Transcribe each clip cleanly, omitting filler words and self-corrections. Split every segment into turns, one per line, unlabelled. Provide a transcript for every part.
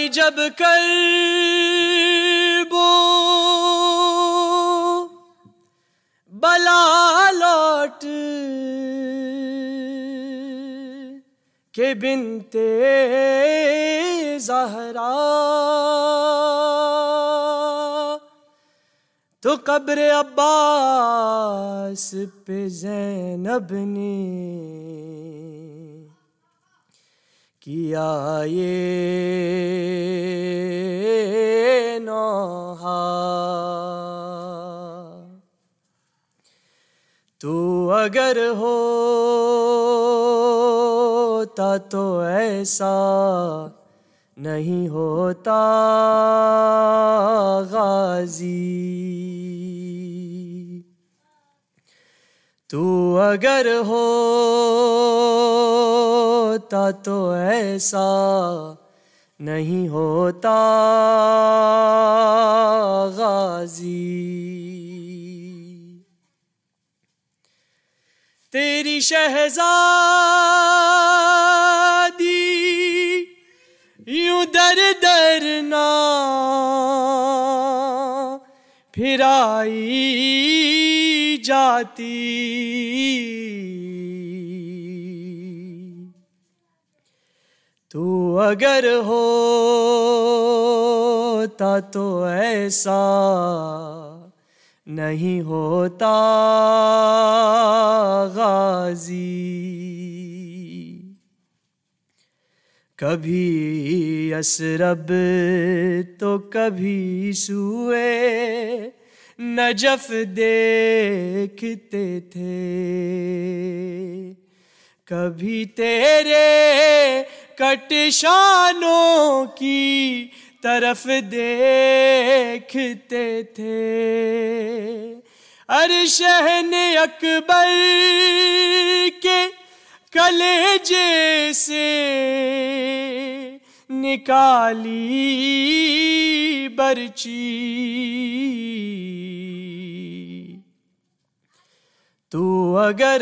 आई जब कर्बो बला लौट के बिनते ज़हरा, तो कब्र अब्बास पे ज़ैनब ने किया ये नौहा। तू अगर होता तो ऐसा नहीं होता गाजी। तू अगर होता तो ऐसा नहीं होता गाजी। तेरी शहजादी यूं दर दर ना फिराई जाती, तू अगर होता तो ऐसा नहीं होता गाजी। कभी असरब तो कभी सूए नजफ देखते थे, कभी तेरे कटशानों की तरफ देखते थे। अरे शहने अकबर के कलेजे से निकाली बर्ची, तू अगर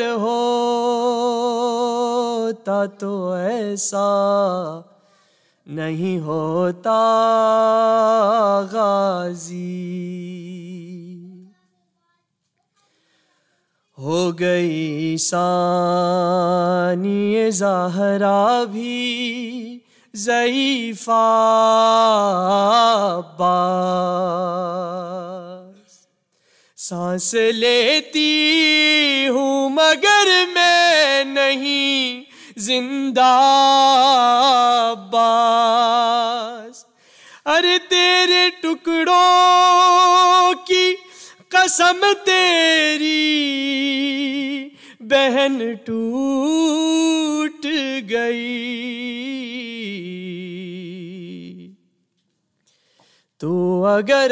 होता तो ऐसा नहीं होता गाजी। हो गई सानी ज़हरा भी ज़ईफ़ा अब्बास, सांस लेती हूँ मगर मैं नहीं जिंदा अब्बास। अरे तेरे टुकड़ों की कसम तेरी बहन टूट गई, तू अगर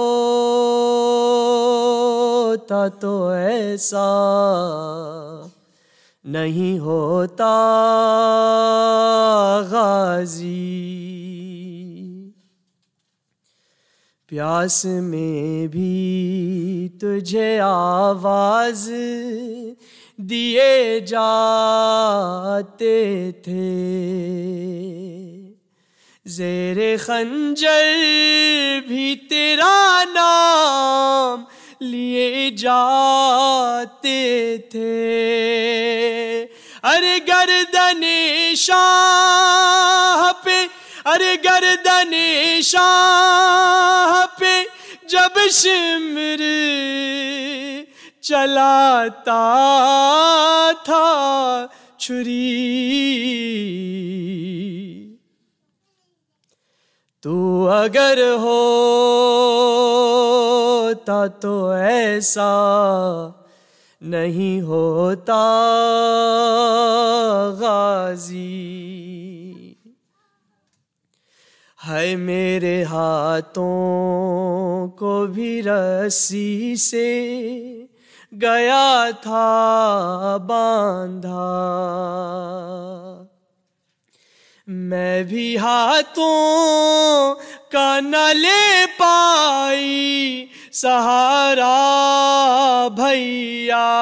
होता तो ऐसा नहीं होता गाजी। प्यास में भी तुझे आवाज दिए जाते थे, ज़ेरे खंजर भी तेरा नाम लिए जाते थे। अरे गर्दने शाह पे, अरे गर्दने शाह पे जब शिमर चलाता था छुरी, तू अगर होता तो ऐसा नहीं होता गाजी। है मेरे हाथों को भी रस्सी से गया था बांधा, मैं भी हाथों का न ले पाई सहारा भैया।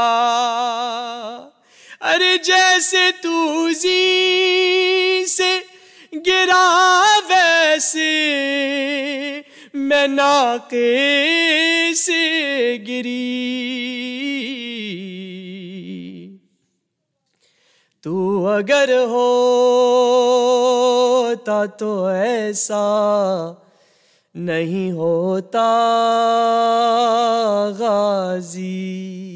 अरे जैसे तू जी से गिरा वैसे ऐसे मैं नाके से गिरी। तू अगर होता तो ऐसा नहीं होता गाजी।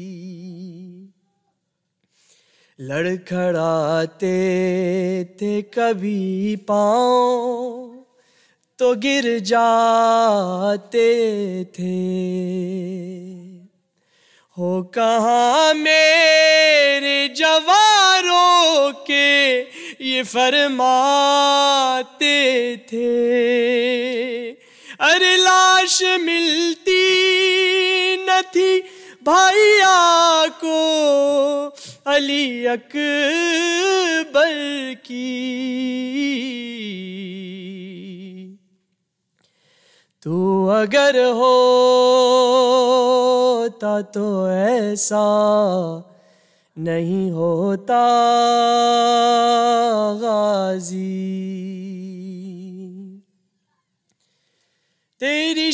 लड़खड़ाते थे कभी पाँव तो गिर जाते थे। हो कहाँ मेरे जवारों के ये फरमाते थे। अरे लाश मिलती न थी भाइया को अली अकबर की। तू अगर होता तो ऐसा नहीं होता गाजी। तेरी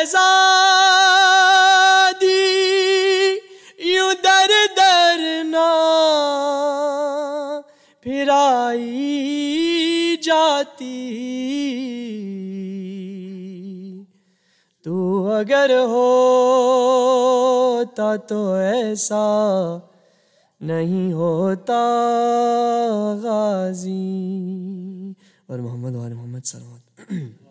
शहजादी यूं दर दर ना फिराई जाती। तू अगर होता तो ऐसा नहीं होता गाजी। और मोहम्मद वाले मोहम्मद सल्लल्लाहु अलैहि वसल्लम।